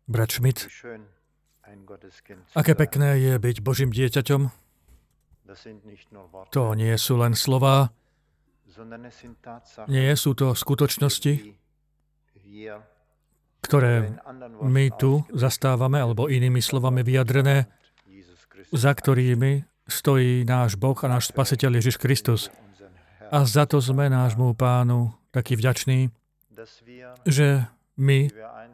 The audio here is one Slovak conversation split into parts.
Brat Schmidt, aké pekné je byť Božím dieťaťom. To nie sú len slová, nie sú to skutočnosti, ktoré my tu zastávame, alebo inými slovami vyjadrené, za ktorými stojí náš Boh a náš Spasiteľ Ježiš Kristus. A za to sme nášmu Pánu takí vďační, že my,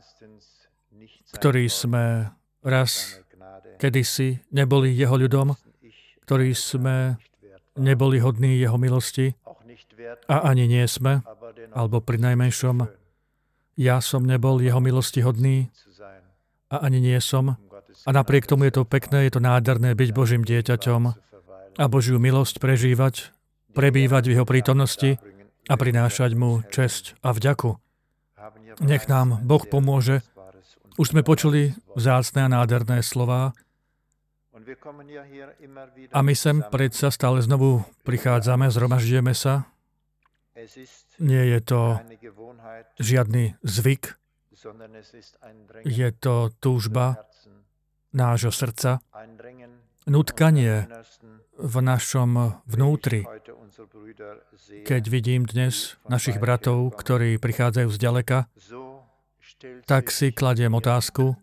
ktorí sme raz kedysi neboli jeho ľudom, ktorí sme neboli hodní jeho milosti a ani nie sme, alebo pri najmenšom ja som nebol jeho milosti hodný a ani nie som. A napriek tomu je to pekné, je to nádherné byť Božím dieťaťom a Božiu milosť prežívať, prebývať v jeho prítomnosti a prinášať mu česť a vďaku. Nech nám Boh pomôže. Už sme počuli vzácne a nádherné slová a my sem predsa stále znovu prichádzame, zhromažďujeme sa. Nie je to žiadny zvyk, je to túžba nášho srdca, nutkanie v našom vnútri. Keď vidím dnes našich bratov, ktorí prichádzajú zďaleka, tak si kladiem otázku,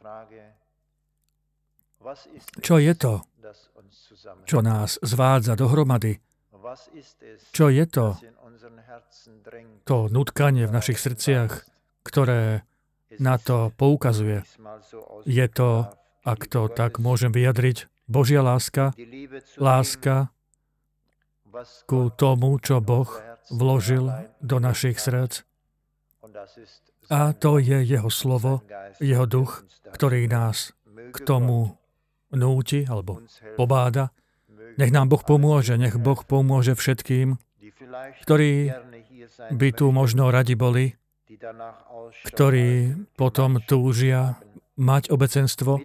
čo je to, čo nás zvádza dohromady? Čo je to nutkanie v našich srdciach, ktoré na to poukazuje? Je to, ak to tak môžem vyjadriť, Božia láska, láska ku tomu, čo Boh vložil do našich srdc. A to je jeho slovo, jeho duch, ktorý nás k tomu núti alebo pobáda. Nech nám Boh pomôže, nech Boh pomôže všetkým, ktorí by tu možno radi boli, ktorí potom túžia mať obecenstvo,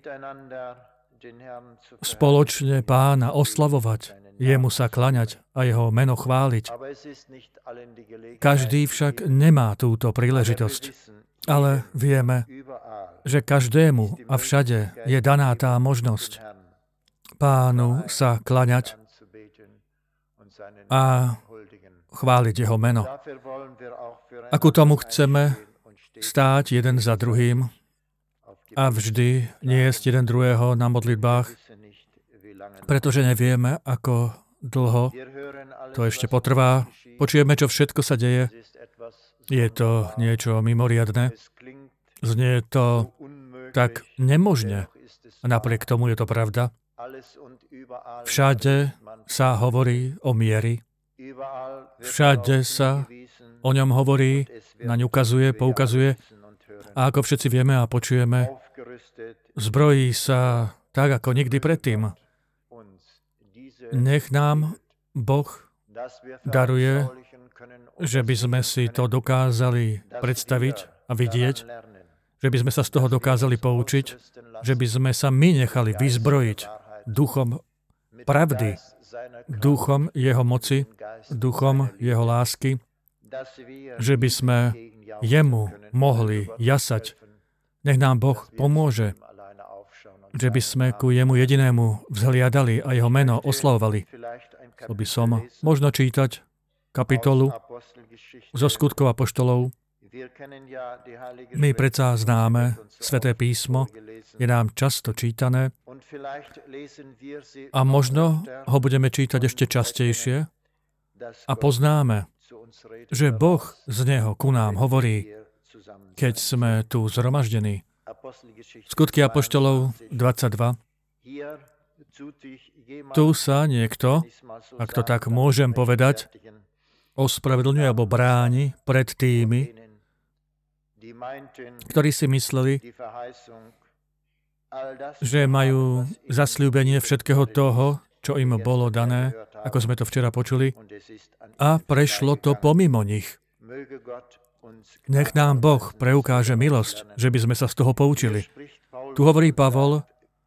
spoločne Pána oslavovať, jemu sa klaňať a jeho meno chváliť. Každý však nemá túto príležitosť, ale vieme, že každému a všade je daná tá možnosť Pánu sa klaňať a chváliť jeho meno. A ku tomu chceme stáť jeden za druhým a vždy niesť jeden druhého na modlitbách, pretože nevieme, ako dlho to ešte potrvá. Počujeme, čo všetko sa deje. Je to niečo mimoriadne. Znie to tak nemožne. A napriek tomu je to pravda. Všade sa hovorí o mieri. Všade sa o ňom hovorí, naň ukazuje, poukazuje. A ako všetci vieme a počujeme, zbrojí sa tak, ako nikdy predtým. Nech nám Boh daruje, že by sme si to dokázali predstaviť a vidieť, že by sme sa z toho dokázali poučiť, že by sme sa my nechali vyzbrojiť duchom pravdy, duchom jeho moci, duchom jeho lásky, že by sme jemu mohli jasať. Nech nám Boh pomôže, že by sme ku jemu jedinému vzhliadali a jeho meno oslavovali. Chcel by som možno čítať kapitolu zo Skutkov apoštolov. My predsa známe Sväté písmo, je nám často čítané a možno ho budeme čítať ešte častejšie a poznáme, že Boh z neho ku nám hovorí, keď sme tu zhromaždení. Skutky apoštolov 22. Tu sa niekto, ak to tak môžem povedať, ospravedlňuje alebo bráni pred tými, ktorí si mysleli, že majú zasľúbenie všetkého toho, čo im bolo dané, ako sme to včera počuli, a prešlo to pomimo nich. Nech nám Boh preukáže milosť, že by sme sa z toho poučili. Tu hovorí Pavol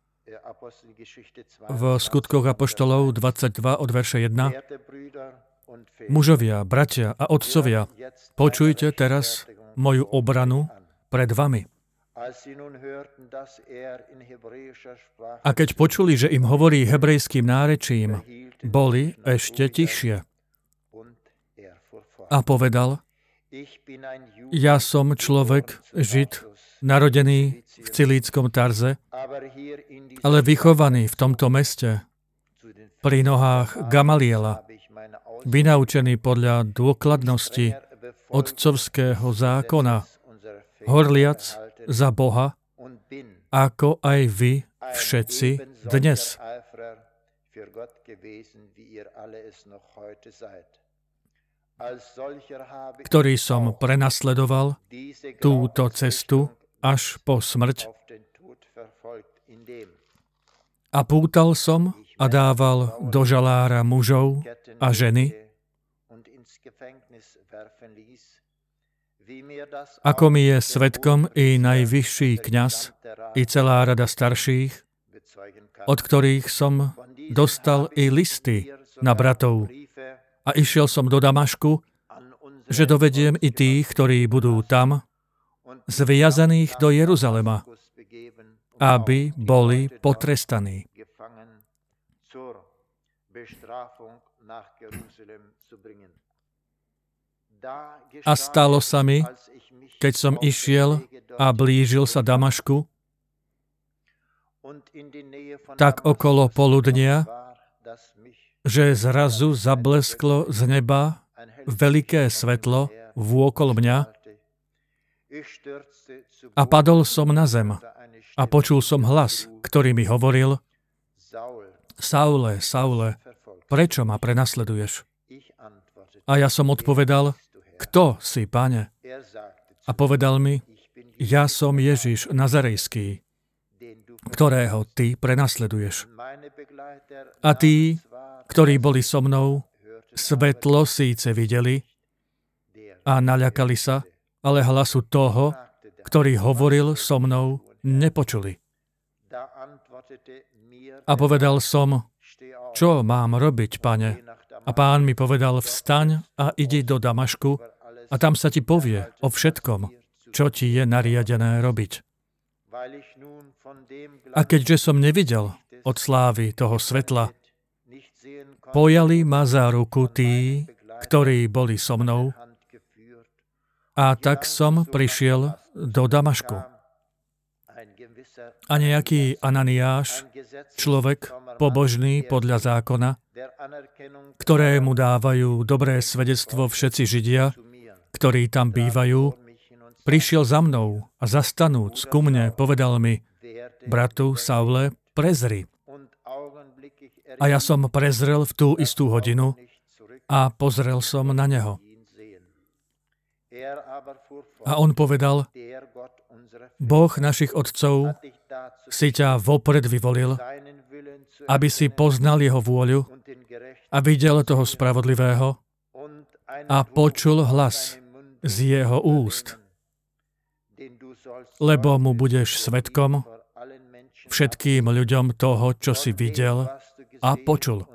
v Skutkoch apoštolov 22 od verše 1. Mužovia, bratia a otcovia, počujte teraz moju obranu pred vami. A keď počuli, že im hovorí hebrejským nárečím, boli ešte tichšie. A povedal, ja som človek, Žid, narodený v Cilíckom Tarze, ale vychovaný v tomto meste, pri nohách Gamaliela, vynaučený podľa dôkladnosti otcovského zákona, horliac za Boha, ako aj vy všetci dnes. Ktorý som prenasledoval túto cestu až po smrť a pútal som a dával do žalára mužov a ženy, ako mi je svedkom i najvyšší kňaz, i celá rada starších, od ktorých som dostal i listy na bratov. A išiel som do Damašku, že dovediem i tých, ktorí budú tam, zviazaných do Jeruzalema, aby boli potrestaní. A stalo sa mi, keď som išiel a blížil sa Damašku, tak okolo poludnia, že zrazu zablesklo z neba veľké svetlo vôkol mňa a padol som na zem a počul som hlas, ktorý mi hovoril, Saule, Saule, prečo ma prenasleduješ? A ja som odpovedal, kto si, Pane? A povedal mi, ja som Ježiš Nazarejský, ktorého ty prenasleduješ. A tí, ktorí boli so mnou, svetlo síce videli a naľakali sa, ale hlasu toho, ktorý hovoril so mnou, nepočuli. A povedal som, čo mám robiť, Pane? A Pán mi povedal, vstaň a idi do Damašku a tam sa ti povie o všetkom, čo ti je nariadené robiť. A keďže som nevidel od slávy toho svetla, pojali ma za ruku tí, ktorí boli so mnou, a tak som prišiel do Damašku. A nejaký Ananiáš, človek pobožný podľa zákona, ktorému dávajú dobré svedectvo všetci Židia, ktorí tam bývajú, prišiel za mnou a zastanúc ku mne povedal mi, bratu Saule, prezri. A ja som prezrel v tú istú hodinu a pozrel som na neho. A on povedal, Boh našich otcov si ťa vopred vyvolil, aby si poznal jeho vôľu a videl toho spravodlivého a počul hlas z jeho úst. Lebo mu budeš svedkom všetkým ľuďom toho, čo si videl a počul.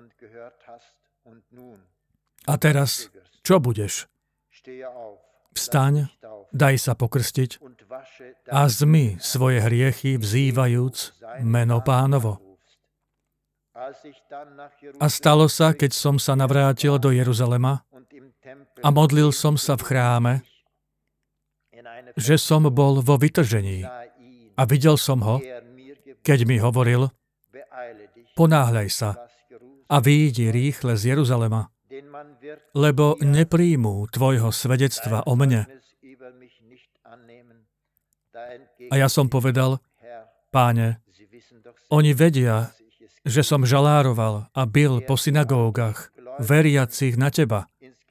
A teraz, čo budeš? Vstaň, daj sa pokrstiť a zmy svoje hriechy, vzývajúc meno Pánovo. A stalo sa, keď som sa navrátil do Jeruzalema a modlil som sa v chráme, že som bol vo vytržení a videl som ho, keď mi hovoril, ponáhľaj sa a vyjdi rýchle z Jeruzalema, lebo nepríjmú tvojho svedectva o mne. A ja som povedal, Páne, oni vedia, že som žalároval a bil po synagógach veriacich na teba.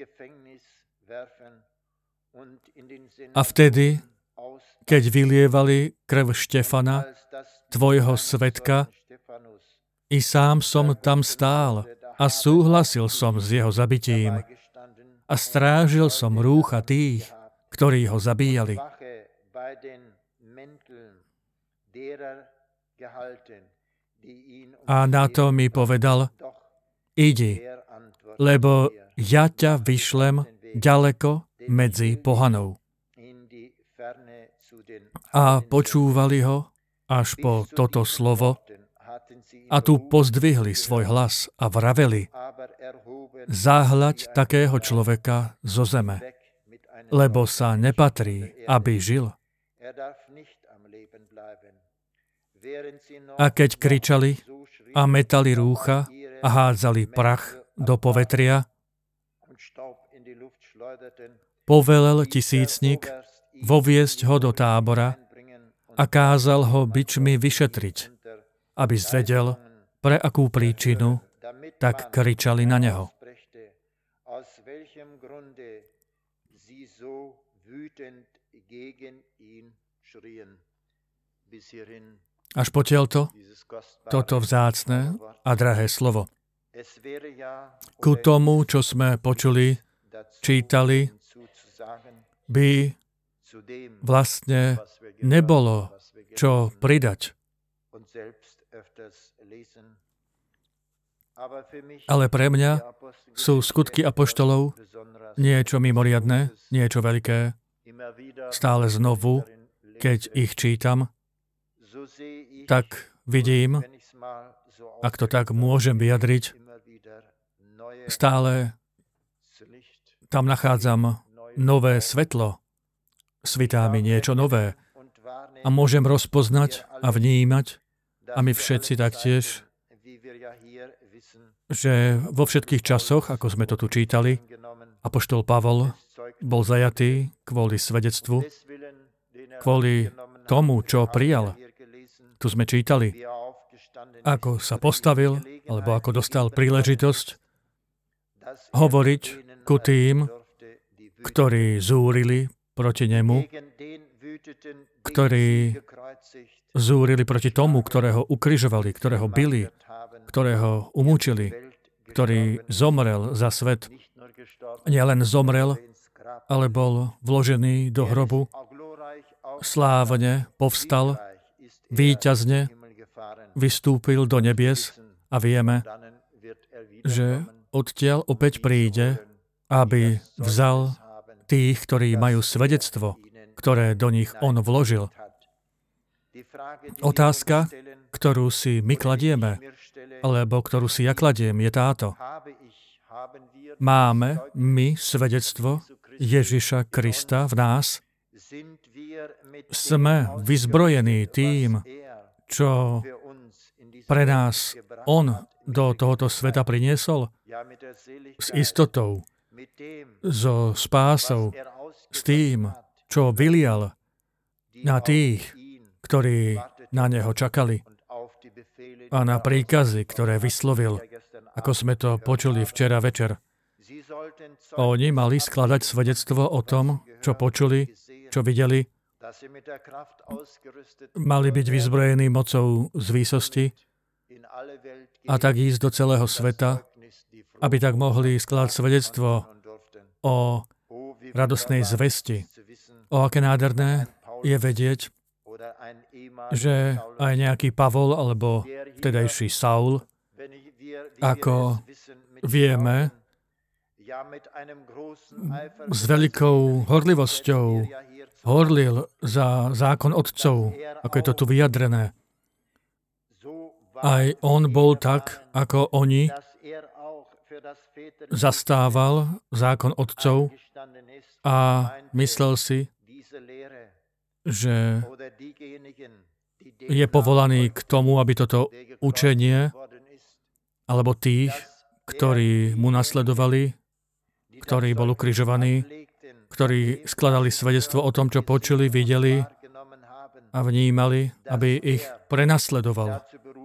A vtedy, keď vylievali krv Štefana, tvojho svedka, i sám som tam stál a súhlasil som s jeho zabitím a strážil som rúcha tých, ktorí ho zabíjali. A na to mi povedal, idi, lebo ja ťa vyšlem ďaleko medzi pohanou. a počúvali ho až po toto slovo a tu pozdvihli svoj hlas a vraveli: Zahľaď takého človeka zo zeme, lebo sa nepatrí, aby žil. A keď kričali a metali rúcha a hádzali prach do povetria, povelel tisícnik voviesť ho do tábora a kázal ho bičmi vyšetriť, aby zvedel, pre akú príčinu tak kričali na neho. Až potiaľto toto vzácne a drahé slovo. Ku tomu, čo sme počuli, čítali, by vlastne nebolo čo pridať. Ale pre mňa sú skutky apoštolov niečo mimoriadne, niečo veľké. Stále znovu, keď ich čítam, tak vidím, ak to tak môžem vyjadriť, stále tam nachádzam nové svetlo. Svitá mi niečo nové. A môžem rozpoznať a vnímať, a my všetci taktiež, že vo všetkých časoch, ako sme to tu čítali, apoštol Pavol bol zajatý kvôli svedectvu, kvôli tomu, čo prijal. Tu sme čítali, ako sa postavil, alebo ako dostal príležitosť hovoriť ku tým, ktorí zúrili proti nemu, ktorí zúrili proti tomu, ktorého ukrižovali, ktorého bili, ktorého umúčili, ktorý zomrel za svet. Nielen zomrel, ale bol vložený do hrobu, slávne povstal, víťazne vystúpil do nebies a vieme, že odtiaľ opäť príde, aby vzal tých, ktorí majú svedectvo, ktoré do nich on vložil. Otázka, ktorú si my kladieme, alebo ktorú si ja kladiem, je táto. Máme my svedectvo Ježiša Krista v nás? Sme vyzbrojení tým, čo pre nás on do tohoto sveta priniesol? S istotou, so spásou, s tým, čo vylial na tých, ktorí na neho čakali, a na príkazy, ktoré vyslovil, ako sme to počuli včera večer. Oni mali skladať svedectvo o tom, čo počuli, čo videli. Mali byť vyzbrojení mocou z výsosti a tak ísť do celého sveta, aby tak mohli skladať svedectvo o radostnej zvesti. O aké nádherné je vedieť, že aj nejaký Pavol alebo vtedajší Saul, ako vieme, s veľkou horlivosťou horlil za zákon otcov, ako je to tu vyjadrené. Aj on bol tak, ako oni, zastával zákon otcov a myslel si, že je povolaný k tomu, aby toto učenie, alebo tých, ktorí mu nasledovali, ktorí bol ukrižovaní, ktorí skladali svedectvo o tom, čo počuli, videli a vnímali, aby ich prenasledoval.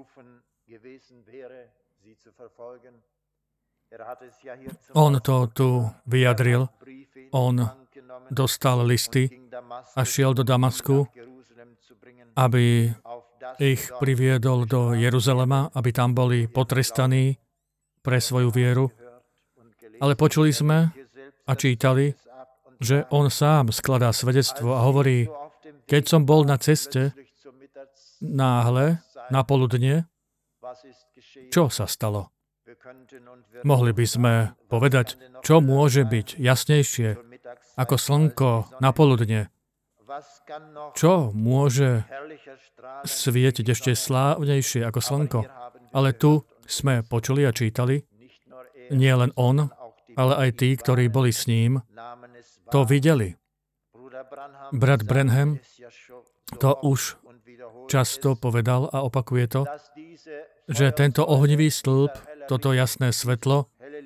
On to tu vyjadril. On dostal listy a šiel do Damasku, aby ich priviedol do Jeruzalema, aby tam boli potrestaní pre svoju vieru. Ale počuli sme a čítali, že on sám skladá svedectvo a hovorí, keď som bol na ceste, náhle, na poludne, čo sa stalo? Mohli by sme povedať, čo môže byť jasnejšie ako slnko na poludne. Čo môže svietiť ešte slávnejšie ako slnko? Ale tu sme počuli a čítali, nie len on, ale aj tí, ktorí boli s ním, to videli. Brat Branham to už často povedal a opakuje to, že tento ohnivý stĺp, toto jasné svetlo,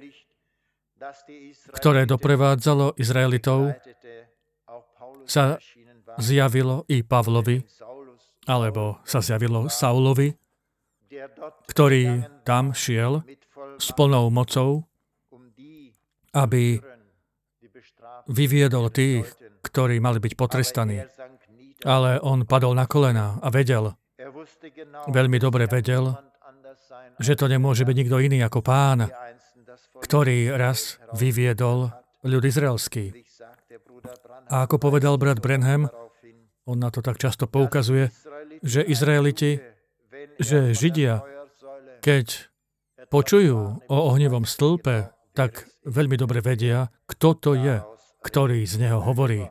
ktoré doprevádzalo Izraelitov, sa zjavilo i Pavlovi, alebo sa zjavilo Saulovi, ktorý tam šiel s plnou mocou, aby vyviedol tých, ktorí mali byť potrestaní. Ale on padol na kolená a vedel, veľmi dobre vedel, že to nemôže byť nikto iný ako Pán, ktorý raz vyviedol ľud izraelský. A ako povedal brat Branham, on na to tak často poukazuje, že Izraeliti, že Židia, keď počujú o ohnivom stĺpe, tak veľmi dobre vedia, kto to je, ktorý z neho hovorí.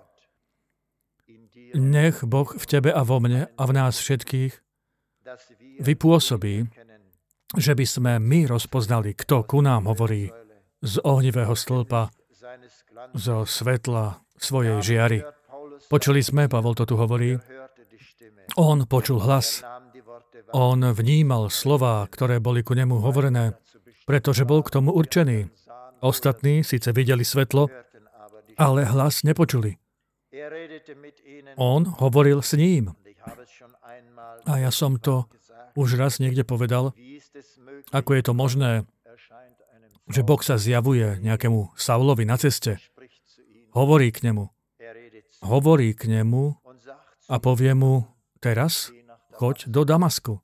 Nech Boh v tebe a vo mne a v nás všetkých vypôsobí, že by sme my rozpoznali, kto ku nám hovorí z ohnivého stĺpa, zo svetla svojej žiary. Počuli sme, Pavol to tu hovorí, on počul hlas, on vnímal slová, ktoré boli ku nemu hovorené, pretože bol k tomu určený. Ostatní síce videli svetlo, ale hlas nepočuli. On hovoril s ním. A ja som to už raz niekde povedal, ako je to možné, že Boh sa zjavuje nejakému Saulovi na ceste, hovorí k nemu a povie mu, teraz choď do Damasku.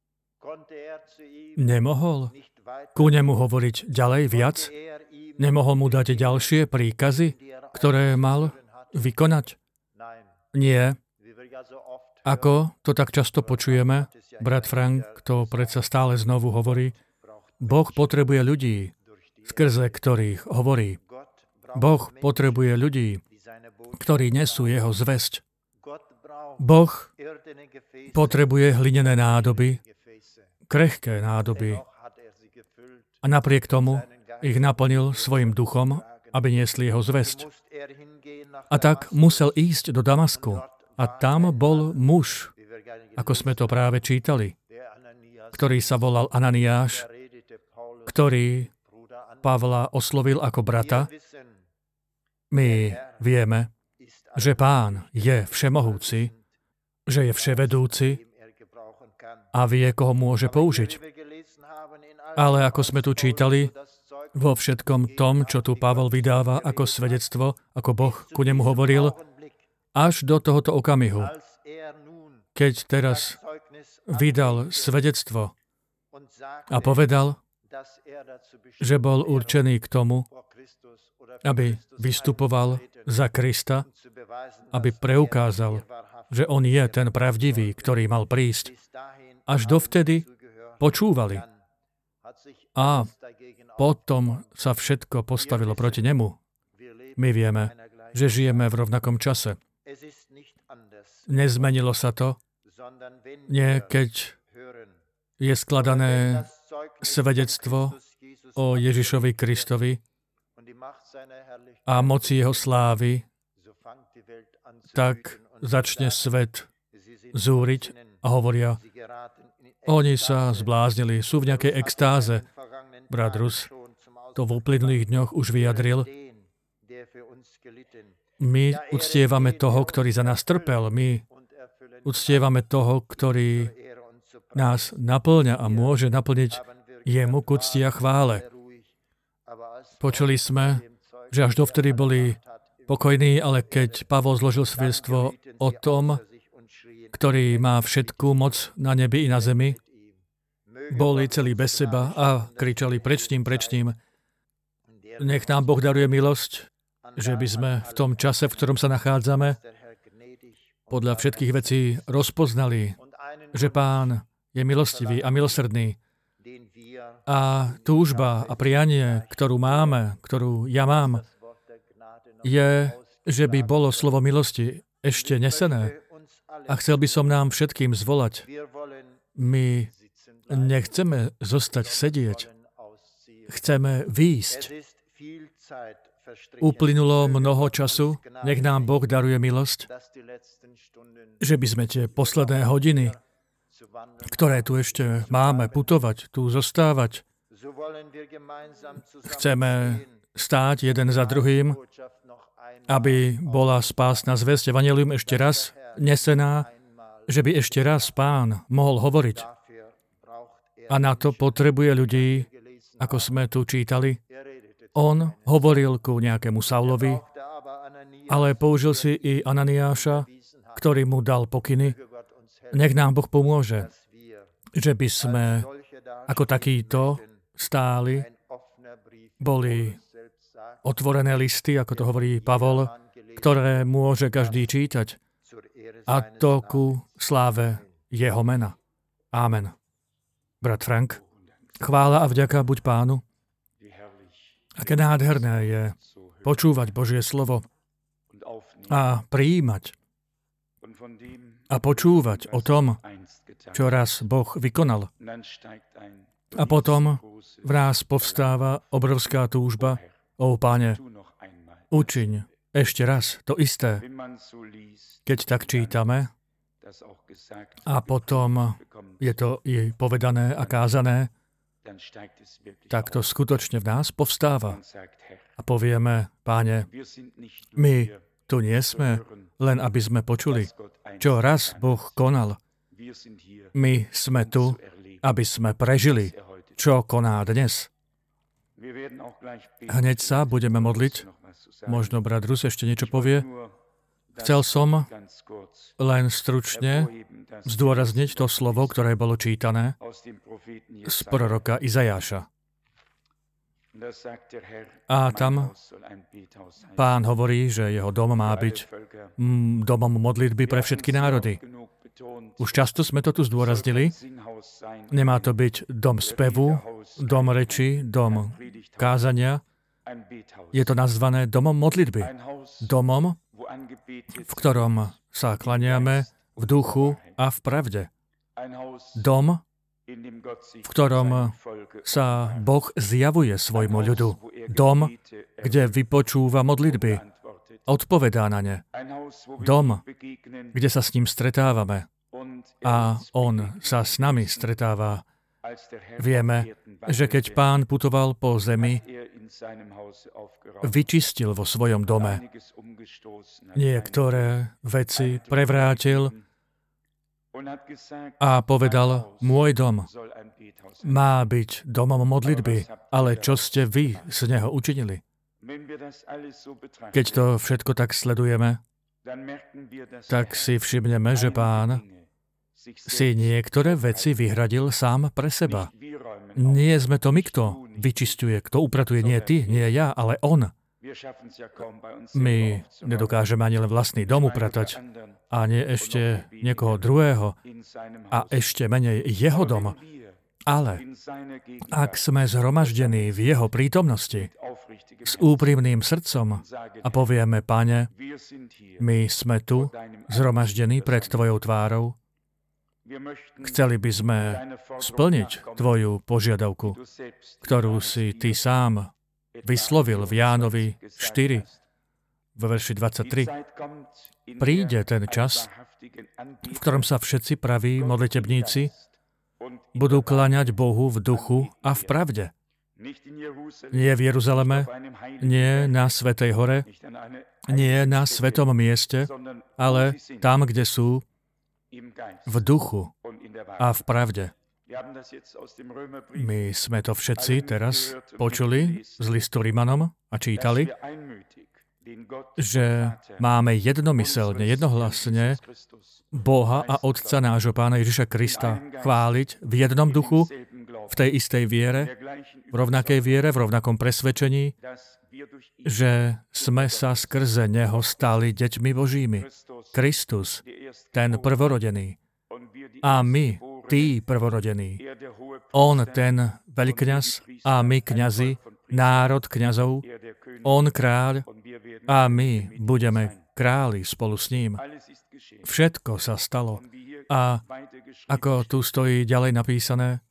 Nemohol ku nemu hovoriť ďalej viac? Nemohol mu dať ďalšie príkazy, ktoré mal vykonať? Nie. Ako to tak často počujeme, brat Frank to predsa stále znovu hovorí, Boh potrebuje ľudí, skrze ktorých hovorí. Boh potrebuje ľudí, ktorí nesú jeho zvesť. Boh potrebuje hlinené nádoby, krehké nádoby. A napriek tomu ich naplnil svojim duchom, aby niesli jeho zvesť. A tak musel ísť do Damasku. A tam bol muž, ako sme to práve čítali, ktorý sa volal Ananiáš, ktorý Pavla oslovil ako brata. My vieme, že Pán je všemohúci, že je vševedúci a vie, koho môže použiť. Ale ako sme tu čítali, vo všetkom tom, čo tu Pavol vydáva ako svedectvo, ako Boh ku nemu hovoril, až do tohoto okamihu, keď teraz vydal svedectvo a povedal, že bol určený k tomu, aby vystupoval za Krista, aby preukázal, že on je ten pravdivý, ktorý mal prísť. Až dovtedy počúvali. A potom sa všetko postavilo proti nemu. My vieme, že žijeme v rovnakom čase. Nezmenilo sa to, nie keď je skladané svedectvo o Ježišovi Kristovi a moci jeho slávy, tak začne svet zúriť a hovoria, oni sa zbláznili, sú v nejakej extáze. Brat Rus to v uplynulých dňoch už vyjadril. My uctievame toho, ktorý za nás trpel. My uctievame toho, ktorý nás naplňa a môže naplniť jemu k úcti a chvále. Počuli sme, že až dovtedy boli pokojní, ale keď Pavol zložil svedectvo o tom, ktorý má všetku moc na nebi i na zemi, boli celí bez seba a kričali preč s ním. Nech nám Boh daruje milosť, že by sme v tom čase, v ktorom sa nachádzame, podľa všetkých vecí rozpoznali, že Pán je milostivý a milosrdný. A túžba a prianie, ktorú máme, ktorú ja mám, je, že by bolo slovo milosti ešte nesené. A chcel by som nám všetkým zvolať. My nechceme zostať sedieť. Chceme výjsť. Uplynulo mnoho času, nech nám Boh daruje milosť, že by sme tie posledné hodiny, ktoré tu ešte máme, putovať, tu zostávať. Chceme stáť jeden za druhým, aby bola spásna zvesť Evangelium ešte raz nesená, že by ešte raz Pán mohol hovoriť. A na to potrebuje ľudí, ako sme tu čítali. On hovoril ku nejakému Saulovi, ale použil si i Ananiáša, ktorý mu dal pokyny. Nech nám Boh pomôže, že by sme ako takýto stáli, boli otvorené listy, ako to hovorí Pavol, ktoré môže každý čítať. A to ku sláve jeho mena. Ámen. Brat Frank, chvála a vďaka buď Pánu. Aké nádherné je počúvať Božie slovo a prijímať a počúvať o tom, čo raz Boh vykonal. A potom v nás povstáva obrovská túžba: Ó Pane, učiň ešte raz to isté. Keď tak čítame a potom je to i povedané a kázané, tak to skutočne v nás povstáva. A povieme: Páne, my tu nie sme, len aby sme počuli, čo raz Boh konal. My sme tu, aby sme prežili, čo koná dnes. Hneď sa budeme modliť. Možno brat Rus ešte niečo povie. Chcel som len stručne zdôrazniť to slovo, ktoré bolo čítané z proroka Izajáša. A tam Pán hovorí, že jeho dom má byť domom modlitby pre všetky národy. Už často sme to tu zdôraznili. Nemá to byť dom spevu, dom reči, dom kázania. Je to nazvané domom modlitby. Domom, v ktorom sa klaniame v duchu a v pravde. Dom, v ktorom sa Boh zjavuje svojmu ľudu. Dom, kde vypočúva modlitby, odpovedá na ne. Dom, kde sa s ním stretávame a on sa s nami stretáva. Vieme, že keď Pán putoval po zemi, vyčistil vo svojom dome. Niektoré veci prevrátil a povedal: môj dom má byť domom modlitby, ale čo ste vy z neho učinili? Keď to všetko tak sledujeme, tak si všimneme, že Pán si niektoré veci vyhradil sám pre seba. Nie sme to my, kto vyčisťuje, kto upratuje, nie ty, nie ja, ale on. My nedokážeme ani len vlastný dom upratať a nie ešte niekoho druhého a ešte menej jeho dom. Ale ak sme zhromaždení v jeho prítomnosti s úprimným srdcom a povieme: Pane, my sme tu zhromaždení pred tvojou tvárou, chceli by sme splniť tvoju požiadavku, ktorú si ty sám vyslovil v Jánovi 4, v verši 23. Príde ten čas, v ktorom sa všetci praví modlitebníci budú kláňať Bohu v duchu a v pravde. Nie v Jeruzaleme, nie na Svätej hore, nie na svetom mieste, ale tam, kde sú v duchu a v pravde. My sme to všetci teraz počuli z listu Rimanom a čítali, že máme jednomyselne, jednohlasne Boha a Otca nášho Pána Ježiša Krista chváliť v jednom duchu, v tej istej viere, v rovnakej viere, v rovnakom presvedčení, že sme sa skrze Neho stali deťmi Božími. Kristus, ten prvorodený. A my, tí prvorodení. On, ten veľkňaz, a my, kňazi, národ kňazov. On, kráľ, a my budeme králi spolu s ním. Všetko sa stalo. A ako tu stojí ďalej napísané,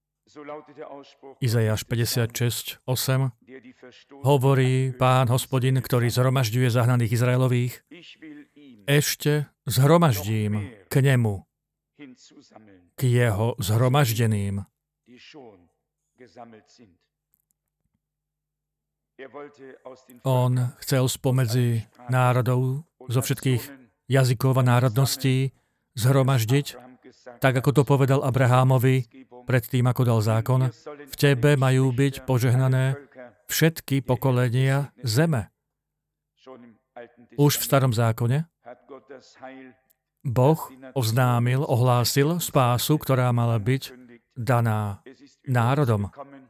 Izaiáš 56, 8, hovorí Pán Hospodin, ktorý zhromažďuje zahnaných Izraelových, ešte zhromaždím k nemu, k jeho zhromaždeným. On chcel spomedzi národov zo všetkých jazykov a národností zhromaždiť, tak ako to povedal Abrahámovi predtým, ako dal zákon, v tebe majú byť požehnané všetky pokolenia zeme. Už v starom zákone Boh oznámil, ohlásil spásu, ktorá mala byť daná národom.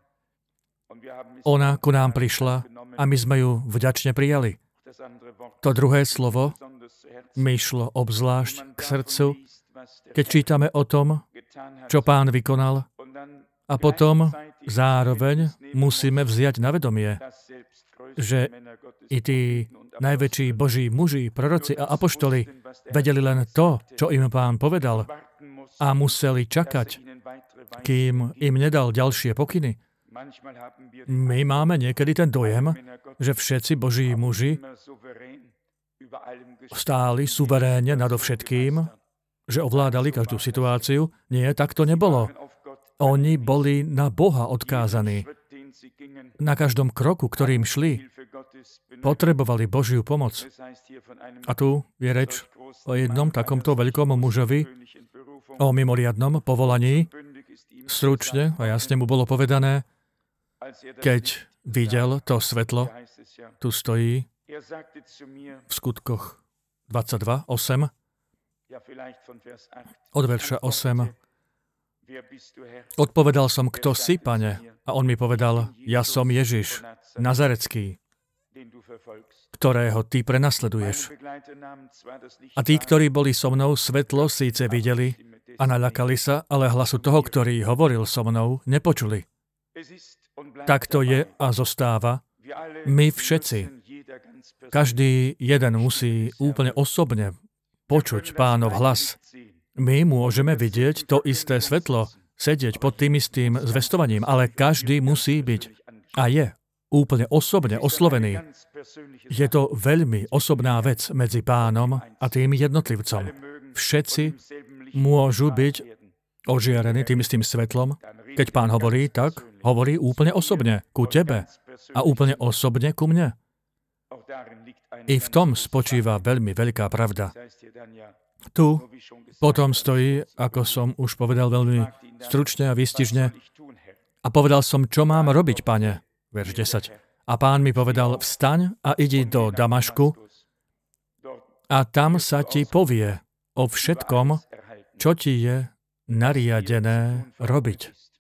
Ona ku nám prišla a my sme ju vďačne prijali. To druhé slovo mi šlo obzvlášť k srdcu, keď čítame o tom, čo Pán vykonal, a potom zároveň musíme vziať na vedomie, že i tí najväčší Boží muži, proroci a apoštoli vedeli len to, čo im Pán povedal, a museli čakať, kým im nedal ďalšie pokyny. My máme niekedy ten dojem, že všetci Boží muži stáli suverénne nadovšetkým, že ovládali každú situáciu. Nie, tak to nebolo. Oni boli na Boha odkázaní. Na každom kroku, ktorým šli, potrebovali Božiu pomoc. A tu je reč o jednom takomto veľkom mužovi, o mimoriadnom povolaní. Stručne a jasne mu bolo povedané, keď videl to svetlo, tu stojí v skutkoch 22, 8, od verša 8. Odpovedal som, kto si, Pane? A on mi povedal, ja som Ježiš, Nazarecký, ktorého ty prenasleduješ. A tí, ktorí boli so mnou, svetlo síce videli a naľakali sa, ale hlasu toho, ktorý hovoril so mnou, nepočuli. Tak to je a zostáva. My všetci, každý jeden musí úplne osobne počuť Pánov hlas. My môžeme vidieť to isté svetlo, sedieť pod tým istým zvestovaním, ale každý musí byť a je úplne osobne oslovený. Je to veľmi osobná vec medzi Pánom a tým jednotlivcom. Všetci môžu byť ožiarení tým istým svetlom. Keď Pán hovorí, tak hovorí úplne osobne ku tebe a úplne osobne ku mne. I v tom spočíva veľmi veľká pravda. Tu potom stojí, ako som už povedal veľmi stručne a výstižne, a povedal som, čo mám robiť, Pane? Verš 10. A Pán mi povedal, vstaň a idi do Damašku a tam sa ti povie o všetkom, čo ti je nariadené robiť.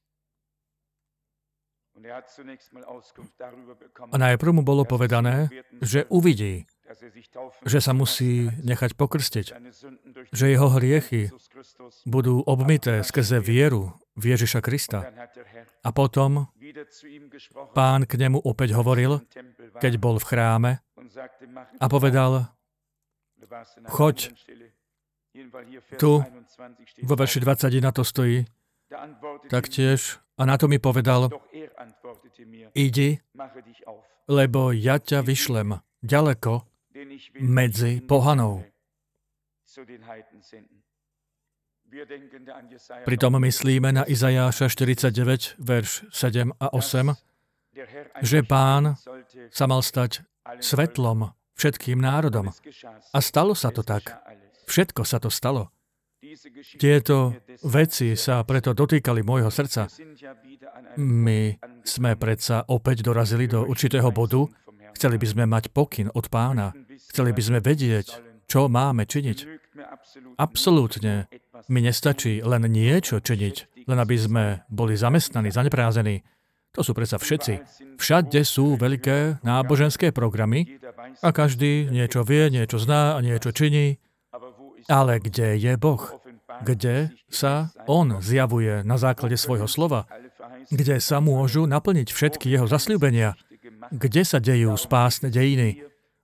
A najprv mu bolo povedané, že uvidí, že sa musí nechať pokrstiť, že jeho hriechy budú obmyté skrze vieru v Ježiša Krista. A potom Pán k nemu opäť hovoril, keď bol v chráme, a povedal, choď, tu vo verši 21 to stojí, taktiež, a na to mi povedal, idi, lebo ja ťa vyšlem ďaleko medzi pohanov. Pritom myslíme na Izaiáša 49, verš 7 a 8, že Pán sa mal stať svetlom všetkým národom. A stalo sa to tak. Všetko sa to stalo. Tieto veci sa preto dotýkali môjho srdca. My sme predsa opäť dorazili do určitého bodu. Chceli by sme mať pokyn od Pána. Chceli by sme vedieť, čo máme činiť. Absolútne mi nestačí len niečo činiť, len aby sme boli zamestnaní, zaneprázdnení. To sú predsa všetci. Všade sú veľké náboženské programy a každý niečo vie, niečo zná a niečo činí. Ale kde je Boh? Kde sa On zjavuje na základe svojho slova? Kde sa môžu naplniť všetky jeho zasľúbenia? Kde sa dejú spásne dejiny?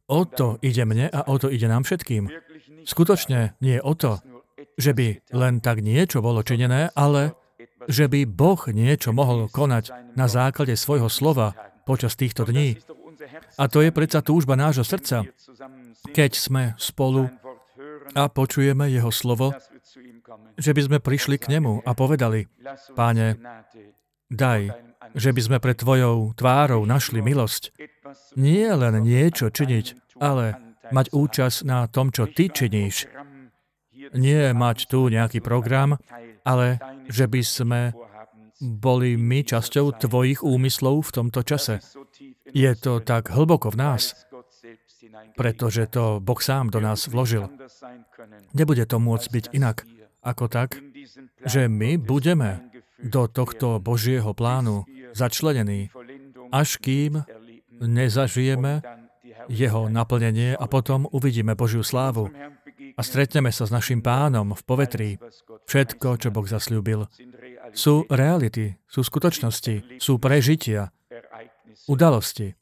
O to ide mne a o to ide nám všetkým. Skutočne nie je o to, že by len tak niečo bolo činené, ale že by Boh niečo mohol konať na základe svojho slova počas týchto dní. A to je predsa túžba nášho srdca, keď sme spolu a počujeme jeho slovo, že by sme prišli k nemu a povedali: Páne, daj, že by sme pred tvojou tvárou našli milosť. Nie len niečo činiť, ale mať účasť na tom, čo ty činíš. Nie mať tu nejaký program, ale že by sme boli my časťou tvojich úmyslov v tomto čase. Je to tak hlboko v nás, pretože to Boh sám do nás vložil. Nebude to môcť byť inak ako tak, že my budeme do tohto Božieho plánu začlenení, až kým nezažijeme jeho naplnenie a potom uvidíme Božiu slávu a stretneme sa s našim Pánom v povetrí. Všetko, čo Boh zasľúbil, sú reality, sú skutočnosti, sú prežitia, udalosti.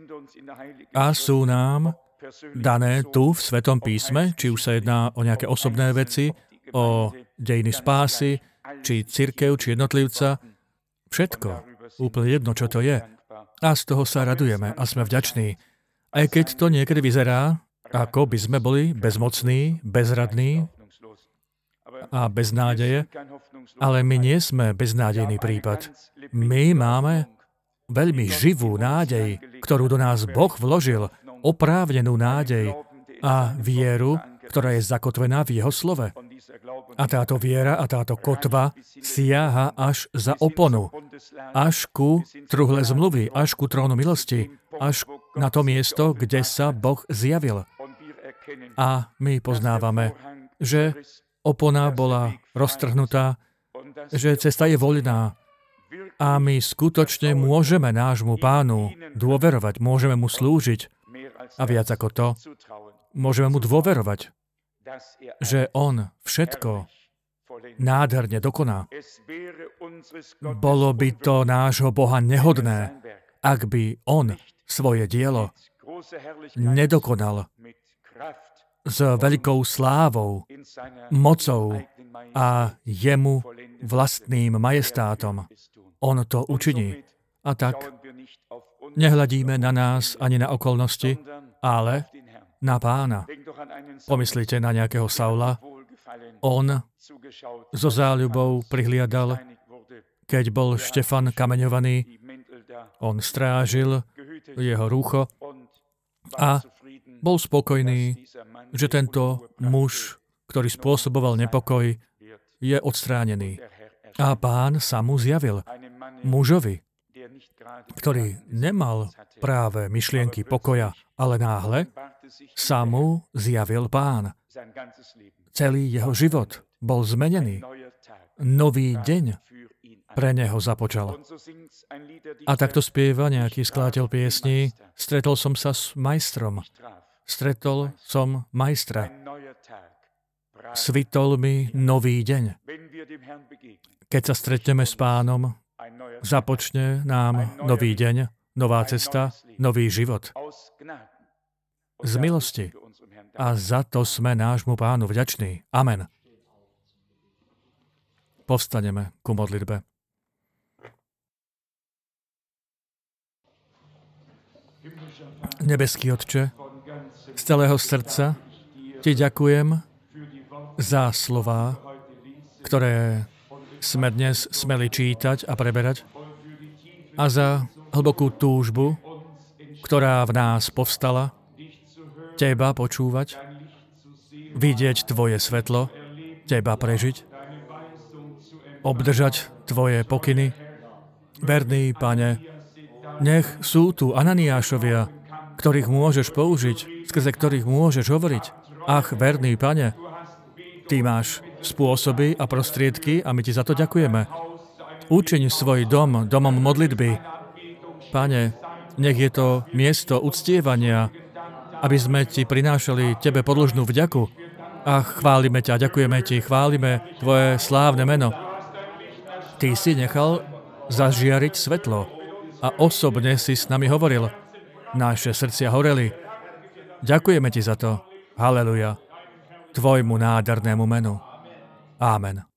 A sú nám dané tu v Svetom písme, či už sa jedná o nejaké osobné veci, o dejiny spásy, či cirkev, či jednotlivca. Všetko, úplne jedno, čo to je. A z toho sa radujeme a sme vďační. Aj keď to niekedy vyzerá, ako by sme boli bezmocní, bezradní a bez nádeje, ale my nie sme beznádejný prípad. My máme veľmi živú nádej, ktorú do nás Boh vložil, oprávnenú nádej a vieru, ktorá je zakotvená v jeho slove. A táto viera a táto kotva siaha až za oponu, až ku truhle zmluvy, až ku trónu milosti, až na to miesto, kde sa Boh zjavil. A my poznávame, že opona bola roztrhnutá, že cesta je voľná a my skutočne môžeme nášmu Pánu dôverovať, môžeme mu slúžiť a viac ako to, môžeme mu dôverovať, že on všetko nádherne dokoná. Bolo by to nášho Boha nehodné, ak by on svoje dielo nedokonal s veľkou slávou, mocou a jemu vlastným majestátom. On to učiní. A tak nehľadíme na nás ani na okolnosti, ale na Pána. Pomyslite na nejakého Saula. On so záľubou prihliadal, keď bol Štefan kameňovaný. On strážil jeho rúcho a bol spokojný, že tento muž, ktorý spôsoboval nepokoj, je odstránený. A Pán sa mu zjavil. Mužovi, ktorý nemal práve myšlienky pokoja, ale náhle sa mu zjavil Pán. Celý jeho život bol zmenený. Nový deň pre neho započal. A takto spieva nejaký skladateľ piesní: Stretol som sa s majstrom. Stretol som majstra. Svitol mi nový deň. Keď sa stretneme s Pánom, započne nám nový deň, nová cesta, nový život. Z milosti. A za to sme nášmu Pánu vďační. Amen. Povstaneme ku modlitbe. Nebeský Otče, z celého srdca Ti ďakujem za slová, ktoré sme dnes smeli čítať a preberať, a za hlbokú túžbu, ktorá v nás povstala, Teba počúvať, vidieť Tvoje svetlo, Teba prežiť, obdržať Tvoje pokyny. Verný Pane, nech sú tu Ananiášovia, ktorých môžeš použiť, skrze ktorých môžeš hovoriť. Ach, verný Pane, Ty máš spôsoby a prostriedky a my Ti za to ďakujeme. Učiň svoj dom domom modlitby. Pane, nech je to miesto uctievania, aby sme Ti prinášali Tebe podložnú vďaku. A chválime ťa, ďakujeme Ti, chválime Tvoje slávne meno. Ty si nechal zažiariť svetlo a osobne si s nami hovoril. Naše srdcia horeli. Ďakujeme ti za to. Haleluja. Tvojmu nádhernému menu. Amen.